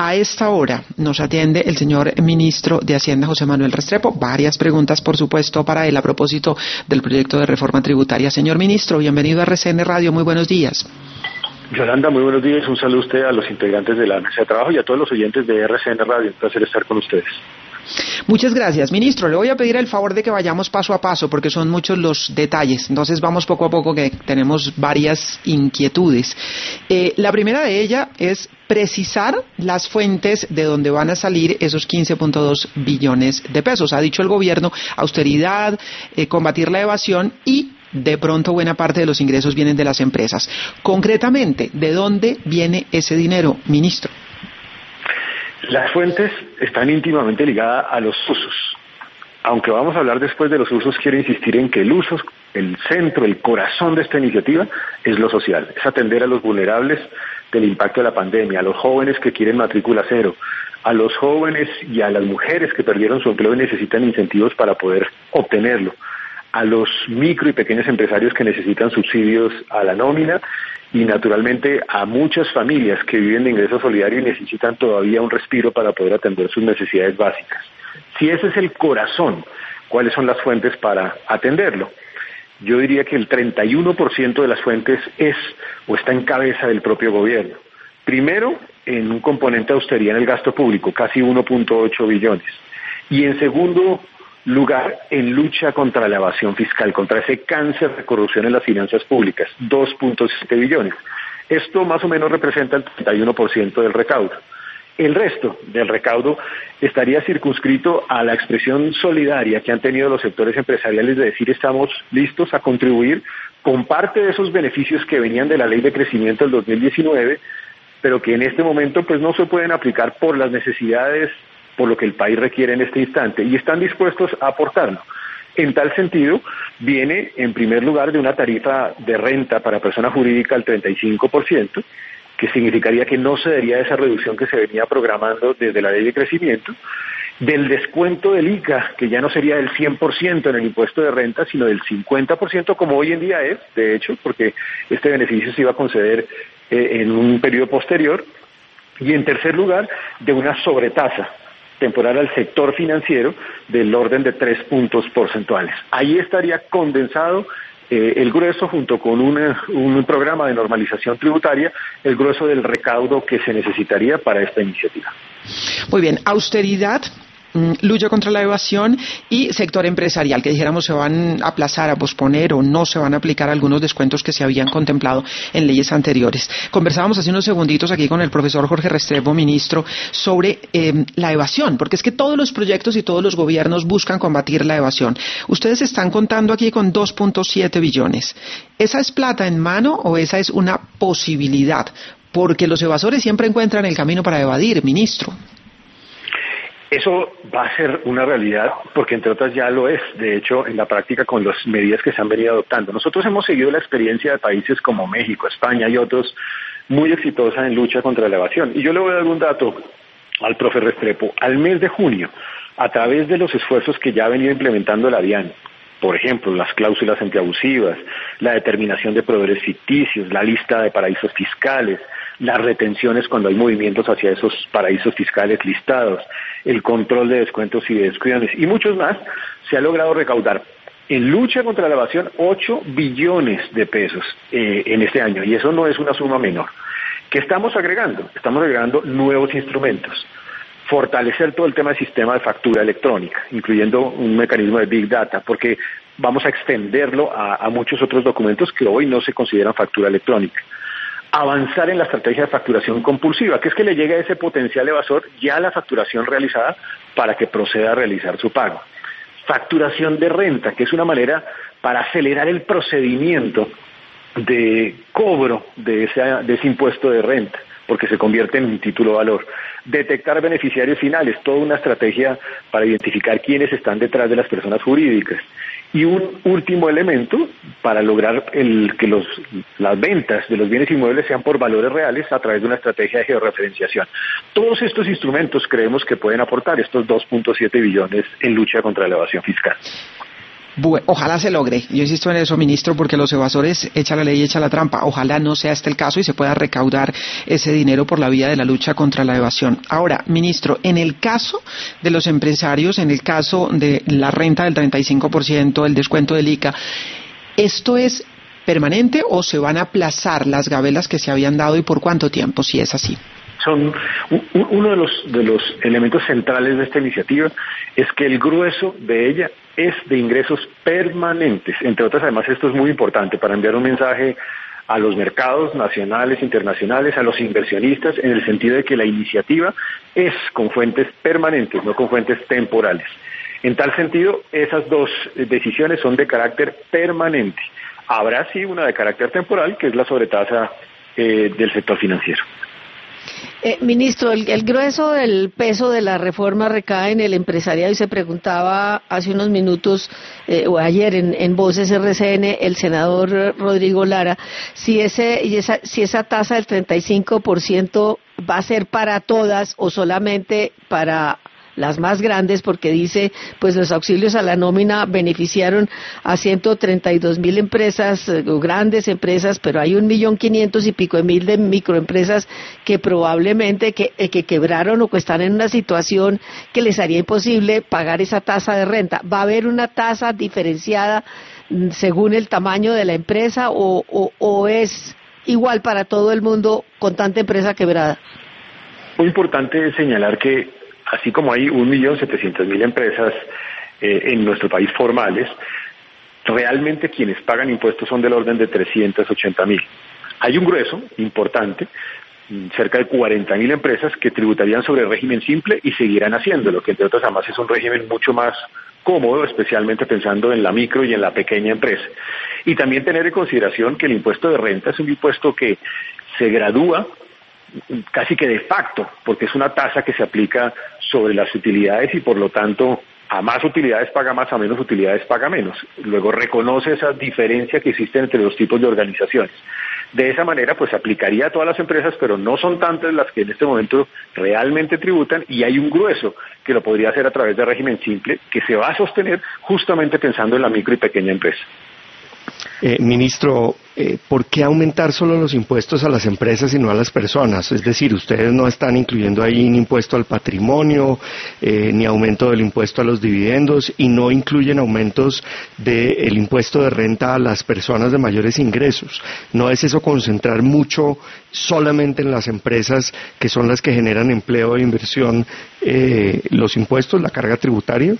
A esta hora nos atiende el señor ministro de Hacienda, José Manuel Restrepo. Varias preguntas, por supuesto, para él a propósito del proyecto de reforma tributaria. Señor ministro, bienvenido a RCN Radio. Muy buenos días. Yolanda, muy buenos días. Un saludo a usted, a los integrantes de la mesa de trabajo y a todos los oyentes de RCN Radio. Un placer estar con ustedes. Muchas gracias, ministro. Le voy a pedir el favor de que vayamos paso a paso porque son muchos los detalles. Entonces vamos poco a poco, que tenemos varias inquietudes. La primera de ellas es precisar las fuentes de donde van a salir esos 15.2 billones de pesos. Ha dicho el gobierno: austeridad, combatir la evasión y de pronto buena parte de los ingresos vienen de las empresas. Concretamente, ¿de dónde viene ese dinero, ministro? Las fuentes están íntimamente ligadas a los usos. Aunque vamos a hablar después de los usos, quiero insistir en que el uso, el centro, el corazón de esta iniciativa es lo social, es atender a los vulnerables del impacto de la pandemia, a los jóvenes que quieren matrícula cero, a los jóvenes y a las mujeres que perdieron su empleo y necesitan incentivos para poder obtenerlo, a los micro y pequeños empresarios que necesitan subsidios a la nómina y naturalmente a muchas familias que viven de ingreso solidario y necesitan todavía un respiro para poder atender sus necesidades básicas. Si ese es el corazón, ¿cuáles son las fuentes para atenderlo? Yo diría que el 31% de las fuentes es o está en cabeza del propio gobierno. Primero, en un componente de austeridad en el gasto público, casi 1.8 billones. Y en segundo lugar, en lucha contra la evasión fiscal, contra ese cáncer de corrupción en las finanzas públicas, 2.7 billones. Esto más o menos representa el 31% del recaudo. El resto del recaudo estaría circunscrito a la expresión solidaria que han tenido los sectores empresariales de decir: estamos listos a contribuir con parte de esos beneficios que venían de la Ley de Crecimiento del 2019, pero que en este momento pues no se pueden aplicar por las necesidades, por lo que el país requiere en este instante, y están dispuestos a aportarlo. En tal sentido, viene en primer lugar de una tarifa de renta para persona jurídica al 35%, que significaría que no se daría esa reducción que se venía programando desde la Ley de Crecimiento, del descuento del ICA, que ya no sería del 100% en el impuesto de renta, sino del 50%, como hoy en día es, de hecho, porque este beneficio se iba a conceder en un periodo posterior, y en tercer lugar, de una sobretasa temporal al sector financiero del orden de 3 puntos porcentuales. Ahí estaría condensado el grueso, junto con un programa de normalización tributaria, el grueso del recaudo que se necesitaría para esta iniciativa. Muy bien, austeridad, lucha contra la evasión y sector empresarial, que dijéramos se van a aplazar, a posponer o no se van a aplicar algunos descuentos que se habían contemplado en leyes anteriores. Conversábamos hace unos segunditos aquí con el profesor Jorge Restrepo, ministro, sobre la evasión, porque es que todos los proyectos y todos los gobiernos buscan combatir la evasión. Ustedes están contando aquí con 2.7 billones. ¿Esa es plata en mano o esa es una posibilidad? Porque los evasores siempre encuentran el camino para evadir, ministro. Eso va a ser una realidad porque entre otras ya lo es, de hecho, en la práctica con las medidas que se han venido adoptando. Nosotros hemos seguido la experiencia de países como México, España y otros muy exitosas en lucha contra la evasión. Y yo le voy a dar un dato al profe Restrepo. Al mes de junio, a través de los esfuerzos que ya ha venido implementando la DIAN, por ejemplo, las cláusulas antiabusivas, la determinación de proveedores ficticios, la lista de paraísos fiscales, las retenciones cuando hay movimientos hacia esos paraísos fiscales listados, el control de descuentos y de descuidos y muchos más, se ha logrado recaudar en lucha contra la evasión 8 billones de pesos en este año, y eso no es una suma menor. ¿Qué estamos agregando? Estamos agregando nuevos instrumentos. Fortalecer todo el tema del sistema de factura electrónica, incluyendo un mecanismo de Big Data, porque vamos a extenderlo a muchos otros documentos que hoy no se consideran factura electrónica. Avanzar en la estrategia de facturación compulsiva, que es que le llegue a ese potencial evasor ya la facturación realizada para que proceda a realizar su pago. Facturación de renta, que es una manera para acelerar el procedimiento de cobro de ese impuesto de renta, porque se convierte en un título de valor. Detectar beneficiarios finales, toda una estrategia para identificar quiénes están detrás de las personas jurídicas. Y un último elemento para lograr que las ventas de los bienes inmuebles sean por valores reales a través de una estrategia de georreferenciación. Todos estos instrumentos creemos que pueden aportar estos 2.7 billones en lucha contra la evasión fiscal. Ojalá se logre. Yo insisto en eso, ministro, porque los evasores echan la ley y echan la trampa. Ojalá no sea este el caso y se pueda recaudar ese dinero por la vía de la lucha contra la evasión. Ahora, ministro, en el caso de los empresarios, en el caso de la renta del 35%, el descuento del ICA, ¿esto es permanente o se van a aplazar las gabelas que se habían dado y por cuánto tiempo, si es así? Son uno de los elementos centrales de esta iniciativa es que el grueso de ella es de ingresos permanentes. Entre otras, además, esto es muy importante para enviar un mensaje a los mercados nacionales, internacionales, a los inversionistas, en el sentido de que la iniciativa es con fuentes permanentes, no con fuentes temporales. En tal sentido, esas dos decisiones son de carácter permanente. Habrá sí una de carácter temporal, que es la sobretasa del sector financiero. Ministro, el grueso del peso de la reforma recae en el empresariado y se preguntaba hace unos minutos o ayer en Voces RCN el senador Rodrigo Lara si esa tasa del 35% va a ser para todas o solamente para las más grandes, porque dice, pues los auxilios a la nómina beneficiaron a 132,000 empresas, grandes empresas, pero hay 1.500,000 y pico de microempresas que probablemente que quebraron o que están en una situación que les haría imposible pagar esa tasa de renta. ¿Va a haber una tasa diferenciada según el tamaño de la empresa o es igual para todo el mundo con tanta empresa quebrada? Muy importante señalar que así como hay 1.700.000 empresas en nuestro país formales, realmente quienes pagan impuestos son del orden de 380.000. Hay un grueso importante, cerca de 40.000 empresas que tributarían sobre el régimen simple y seguirán haciéndolo, que entre otras además es un régimen mucho más cómodo, especialmente pensando en la micro y en la pequeña empresa. Y también tener en consideración que el impuesto de renta es un impuesto que se gradúa casi que de facto, porque es una tasa que se aplica sobre las utilidades y por lo tanto a más utilidades paga más, a menos utilidades paga menos. Luego reconoce esa diferencia que existe entre los tipos de organizaciones. De esa manera pues se aplicaría a todas las empresas, pero no son tantas las que en este momento realmente tributan y hay un grueso que lo podría hacer a través de régimen simple que se va a sostener justamente pensando en la micro y pequeña empresa. Ministro, ¿por qué aumentar solo los impuestos a las empresas y no a las personas? Es decir, ustedes no están incluyendo ahí ni impuesto al patrimonio, ni aumento del impuesto a los dividendos, y no incluyen aumentos del impuesto de renta a las personas de mayores ingresos. ¿No es eso concentrar mucho solamente en las empresas que son las que generan empleo e inversión los impuestos, la carga tributaria?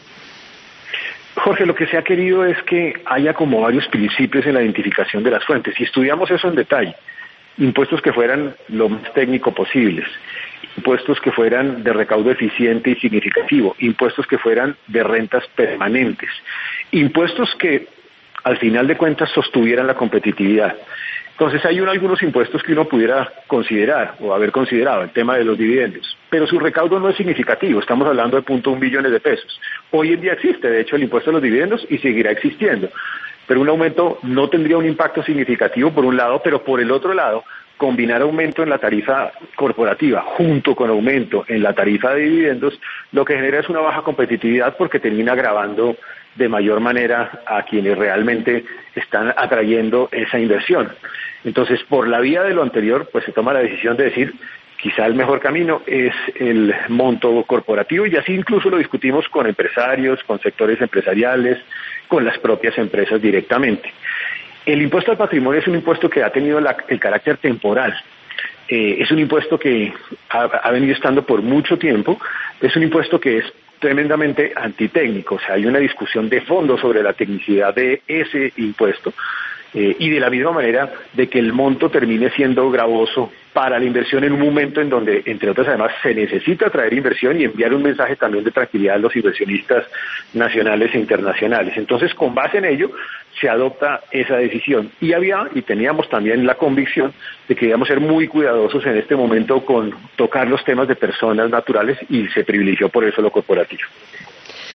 Jorge, lo que se ha querido es que haya como varios principios en la identificación de las fuentes. Si estudiamos eso en detalle, impuestos que fueran lo más técnico posibles, impuestos que fueran de recaudo eficiente y significativo, impuestos que fueran de rentas permanentes, impuestos que al final de cuentas sostuvieran la competitividad. Entonces hay algunos impuestos que uno pudiera considerar o haber considerado, el tema de los dividendos, pero su recaudo no es significativo, estamos hablando de 0.1 billones de pesos. Hoy en día existe, de hecho, el impuesto a los dividendos y seguirá existiendo, pero un aumento no tendría un impacto significativo por un lado, pero por el otro lado, combinar aumento en la tarifa corporativa junto con aumento en la tarifa de dividendos, lo que genera es una baja competitividad porque termina agravando de mayor manera a quienes realmente están atrayendo esa inversión. Entonces, por la vía de lo anterior, pues se toma la decisión de decir, quizá el mejor camino es el monto corporativo, y así incluso lo discutimos con empresarios, con sectores empresariales, con las propias empresas directamente. El impuesto al patrimonio es un impuesto que ha tenido el carácter temporal. Es un impuesto que ha venido estando por mucho tiempo, es un impuesto que es tremendamente antitécnico, o sea, hay una discusión de fondo sobre la tecnicidad de ese impuesto y de la misma manera de que el monto termine siendo gravoso para la inversión en un momento en donde, entre otras además, se necesita atraer inversión y enviar un mensaje también de tranquilidad a los inversionistas nacionales e internacionales. Entonces, con base en ello, se adopta esa decisión. Y teníamos también la convicción de que debíamos ser muy cuidadosos en este momento con tocar los temas de personas naturales y se privilegió por eso lo corporativo.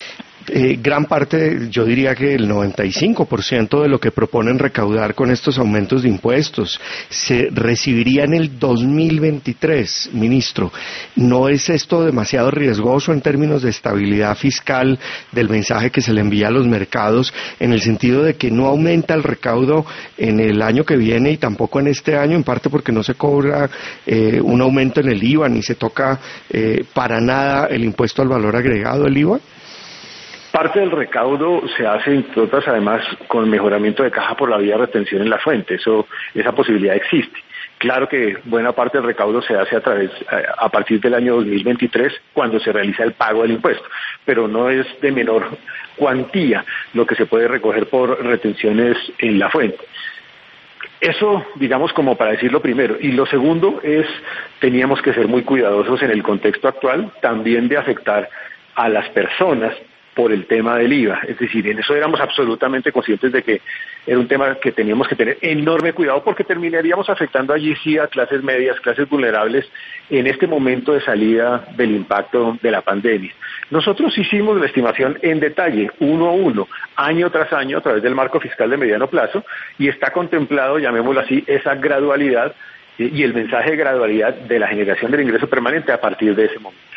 gran parte, yo diría que el 95% de lo que proponen recaudar con estos aumentos de impuestos se recibiría en el 2023, ministro. ¿No es esto demasiado riesgoso en términos de estabilidad fiscal del mensaje que se le envía a los mercados, en el sentido de que no aumenta el recaudo en el año que viene y tampoco en este año, en parte porque no se cobra un aumento en el IVA, ni se toca para nada el impuesto al valor agregado, el IVA? Parte del recaudo se hace, entre otras, además, con mejoramiento de caja por la vía de retención en la fuente. Esa posibilidad existe. Claro que buena parte del recaudo se hace a partir del año 2023, cuando se realiza el pago del impuesto, pero no es de menor cuantía lo que se puede recoger por retenciones en la fuente. Eso, digamos, como para decirlo primero. Y lo segundo es, teníamos que ser muy cuidadosos en el contexto actual, también de afectar a las personas por el tema del IVA. Es decir, en eso éramos absolutamente conscientes de que era un tema que teníamos que tener enorme cuidado, porque terminaríamos afectando allí sí a clases medias, clases vulnerables, en este momento de salida del impacto de la pandemia. Nosotros hicimos la estimación en detalle, uno a uno, año tras año, a través del marco fiscal de mediano plazo, y está contemplado, llamémoslo así, esa gradualidad y el mensaje de gradualidad de la generación del ingreso permanente a partir de ese momento.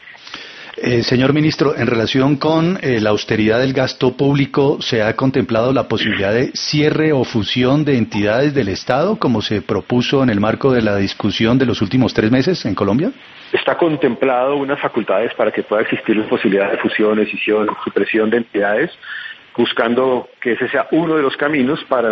Señor ministro, en relación con la austeridad del gasto público, ¿se ha contemplado la posibilidad de cierre o fusión de entidades del Estado, como se propuso en el marco de la discusión de los últimos 3 meses en Colombia? Está contemplado unas facultades para que pueda existir la posibilidad de fusión, escisión, supresión de entidades, buscando que ese sea uno de los caminos para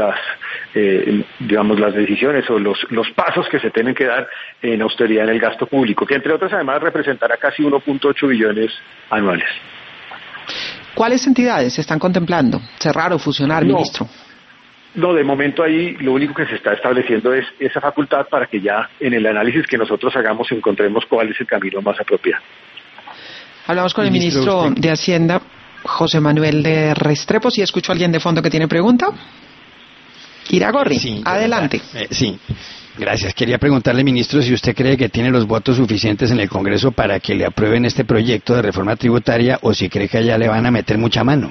las decisiones o los pasos que se tienen que dar en austeridad en el gasto público, que entre otras además representará casi 1.8 billones anuales. ¿Cuáles entidades se están contemplando? ¿Cerrar o fusionar, ministro? No, de momento ahí lo único que se está estableciendo es esa facultad para que ya en el análisis que nosotros hagamos encontremos cuál es el camino más apropiado. Hablamos con el ministro de Hacienda, José Manuel de Restrepo. Si escucho a alguien de fondo que tiene pregunta. Iragorri, sí, adelante. Sí, gracias. Quería preguntarle, ministro, si usted cree que tiene los votos suficientes en el Congreso para que le aprueben este proyecto de reforma tributaria, o si cree que allá le van a meter mucha mano.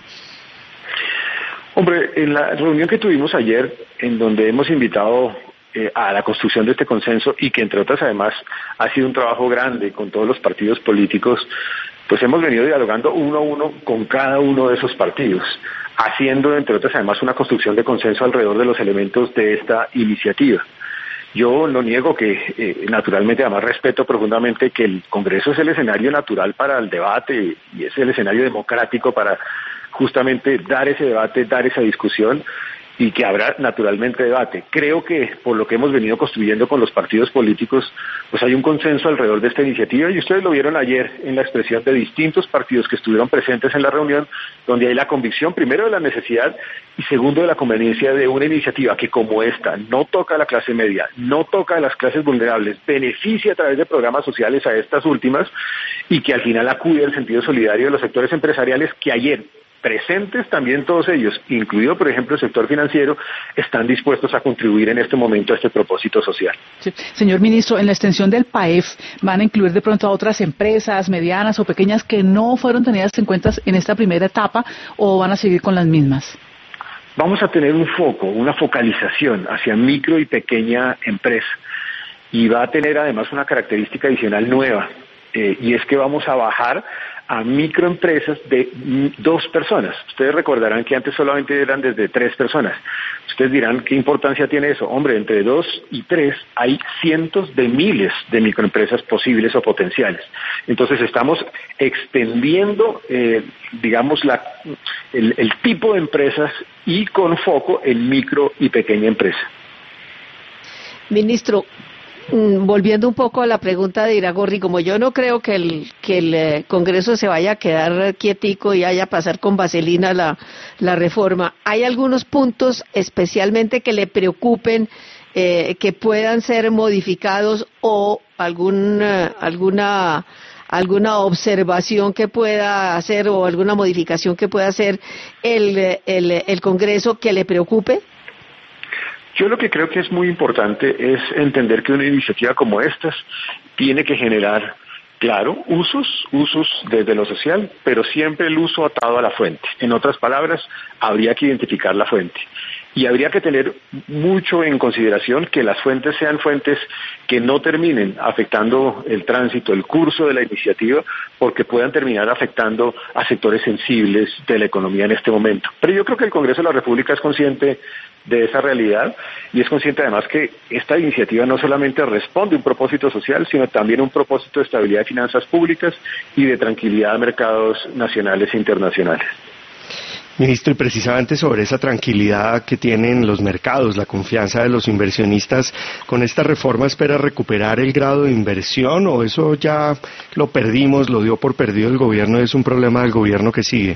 Hombre, en la reunión que tuvimos ayer, en donde hemos invitado a la construcción de este consenso, y que entre otras además ha sido un trabajo grande con todos los partidos políticos, pues hemos venido dialogando uno a uno con cada uno de esos partidos, haciendo entre otras además una construcción de consenso alrededor de los elementos de esta iniciativa. Yo no niego que naturalmente además respeto profundamente que el Congreso es el escenario natural para el debate y es el escenario democrático para justamente dar ese debate, dar esa discusión, y que habrá naturalmente debate. Creo que por lo que hemos venido construyendo con los partidos políticos, pues hay un consenso alrededor de esta iniciativa, y ustedes lo vieron ayer en la expresión de distintos partidos que estuvieron presentes en la reunión, donde hay la convicción, primero, de la necesidad y segundo, de la conveniencia de una iniciativa que, como esta, no toca a la clase media, no toca a las clases vulnerables, beneficia a través de programas sociales a estas últimas, y que al final acude al sentido solidario de los sectores empresariales que ayer, presentes también todos ellos, incluido por ejemplo el sector financiero, están dispuestos a contribuir en este momento a este propósito social. Sí. Señor ministro, en la extensión del PAEF, ¿van a incluir de pronto a otras empresas medianas o pequeñas que no fueron tenidas en cuenta en esta primera etapa, o van a seguir con las mismas? Vamos a tener un foco, una focalización hacia micro y pequeña empresa, y va a tener además una característica adicional nueva, y es que vamos a bajar a microempresas de 2 personas. Ustedes recordarán que antes solamente eran desde 3 personas. Ustedes dirán, ¿qué importancia tiene eso? Hombre, entre 2 y 3 hay cientos de miles de microempresas posibles o potenciales. Entonces estamos extendiendo, digamos, el tipo de empresas, y con foco en micro y pequeña empresa. Ministro, volviendo un poco a la pregunta de Iragorri, como yo no creo que el Congreso se vaya a quedar quietico y vaya a pasar con vaselina la reforma, ¿hay algunos puntos especialmente que le preocupen, que puedan ser modificados, o alguna observación que pueda hacer o alguna modificación que pueda hacer el Congreso que le preocupe? Yo lo que creo que es muy importante es entender que una iniciativa como estas tiene que generar Claro, usos desde lo social, pero siempre el uso atado a la fuente. En otras palabras, habría que identificar la fuente. Y habría que tener mucho en consideración que las fuentes sean fuentes que no terminen afectando el tránsito, el curso de la iniciativa, porque puedan terminar afectando a sectores sensibles de la economía en este momento. Pero yo creo que el Congreso de la República es consciente de esa realidad y es consciente además que esta iniciativa no solamente responde a un propósito social, sino también a un propósito de estabilidad de finanzas públicas y de tranquilidad de mercados nacionales e internacionales. Ministro, y precisamente sobre esa tranquilidad que tienen los mercados, la confianza de los inversionistas, ¿con esta reforma espera recuperar el grado de inversión o eso ya lo perdimos, lo dio por perdido el gobierno y es un problema del gobierno que sigue?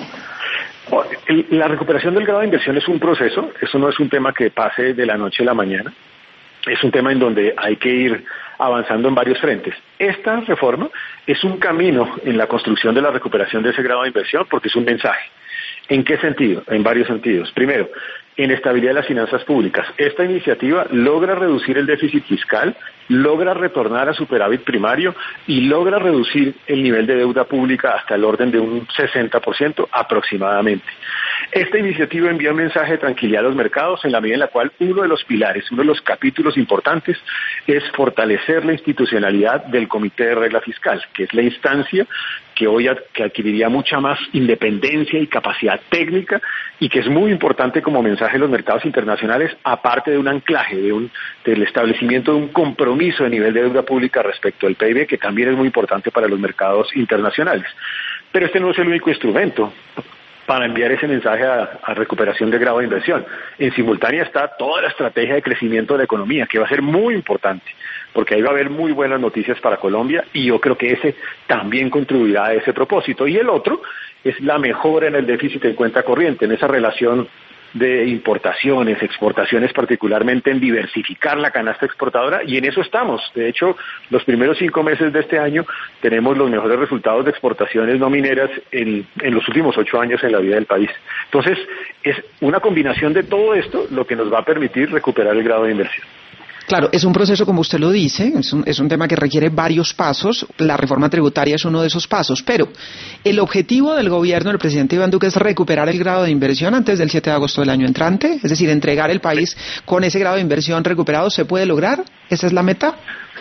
La recuperación del grado de inversión es un proceso, eso no es un tema que pase de la noche a la mañana, es un tema en donde hay que ir avanzando en varios frentes. Esta reforma es un camino en la construcción de la recuperación de ese grado de inversión porque es un mensaje. ¿En qué sentido? En varios sentidos. Primero, en estabilidad de las finanzas públicas. Esta iniciativa logra reducir el déficit fiscal, logra retornar a superávit primario y logra reducir el nivel de deuda pública hasta el orden de un 60% aproximadamente. Esta iniciativa envía un mensaje de tranquilidad a los mercados en la medida en la cual uno de los pilares, uno de los capítulos importantes es fortalecer la institucionalidad del Comité de Regla Fiscal, que es la instancia que hoy que adquiriría mucha más independencia y capacidad técnica y que es muy importante como mensaje en los mercados internacionales, aparte de un anclaje, del establecimiento de un compromiso de nivel de deuda pública respecto al PIB, que también es muy importante para los mercados internacionales. Pero este no es el único instrumento para enviar ese mensaje a recuperación de grado de inversión. En simultánea está toda la estrategia de crecimiento de la economía, que va a ser muy importante, porque ahí va a haber muy buenas noticias para Colombia y yo creo que ese también contribuirá a ese propósito. Y el otro es la mejora en el déficit en cuenta corriente, en esa relación de importaciones, exportaciones, particularmente en diversificar la canasta exportadora, y en eso estamos. De hecho, los primeros 5 meses de este año tenemos los mejores resultados de exportaciones no mineras en los últimos 8 años en la vida del país. Entonces, es una combinación de todo esto lo que nos va a permitir recuperar el grado de inversión. Claro, es un proceso, como usted lo dice, es un tema que requiere varios pasos. La reforma tributaria es uno de esos pasos, pero el objetivo del gobierno del presidente Iván Duque es recuperar el grado de inversión antes del 7 de agosto del año entrante, es decir, entregar el país con ese grado de inversión recuperado. ¿Se puede lograr? ¿Esa es la meta?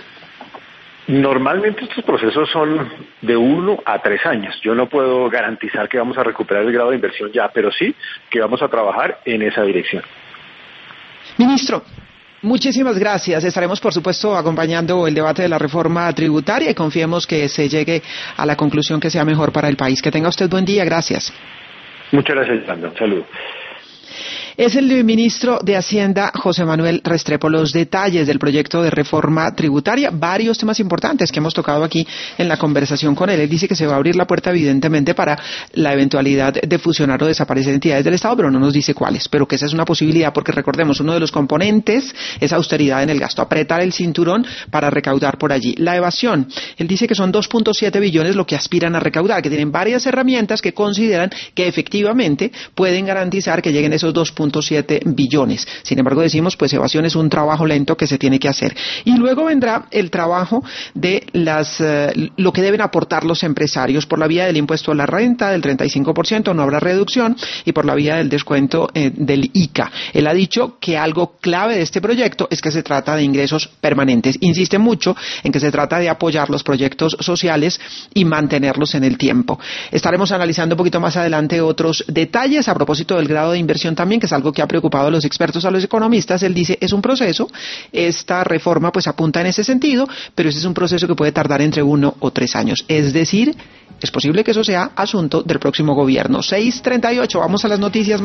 Normalmente estos procesos son de 1 a 3 años. Yo no puedo garantizar que vamos a recuperar el grado de inversión ya, pero sí que vamos a trabajar en esa dirección. Ministro, muchísimas gracias. Estaremos, por supuesto, acompañando el debate de la reforma tributaria y confiemos que se llegue a la conclusión que sea mejor para el país. Que tenga usted buen día. Gracias. Muchas gracias, Fernando. Saludos. Es el ministro de Hacienda, José Manuel Restrepo. Los detalles del proyecto de reforma tributaria, varios temas importantes que hemos tocado aquí en la conversación con él. Él dice que se va a abrir la puerta, evidentemente, para la eventualidad de fusionar o desaparecer entidades del Estado, pero no nos dice cuáles. Pero que esa es una posibilidad, porque recordemos, uno de los componentes es austeridad en el gasto, apretar el cinturón para recaudar por allí. La evasión, él dice que son 2.7 billones lo que aspiran a recaudar, que tienen varias herramientas que consideran que efectivamente pueden garantizar que lleguen esos 2.7 billones. Sin embargo, decimos, pues evasión es un trabajo lento que se tiene que hacer. Y luego vendrá el trabajo de lo que deben aportar los empresarios por la vía del impuesto a la renta del 35%, no habrá reducción, y por la vía del descuento del ICA. Él ha dicho que algo clave de este proyecto es que se trata de ingresos permanentes. Insiste mucho en que se trata de apoyar los proyectos sociales y mantenerlos en el tiempo. Estaremos analizando un poquito más adelante otros detalles a propósito del grado de inversión también, que es algo que ha preocupado a los expertos, a los economistas. Él dice, es un proceso, esta reforma pues apunta en ese sentido, pero ese es un proceso que puede tardar entre 1 o 3 años. Es decir, es posible que eso sea asunto del próximo gobierno. 6:38, vamos a las noticias.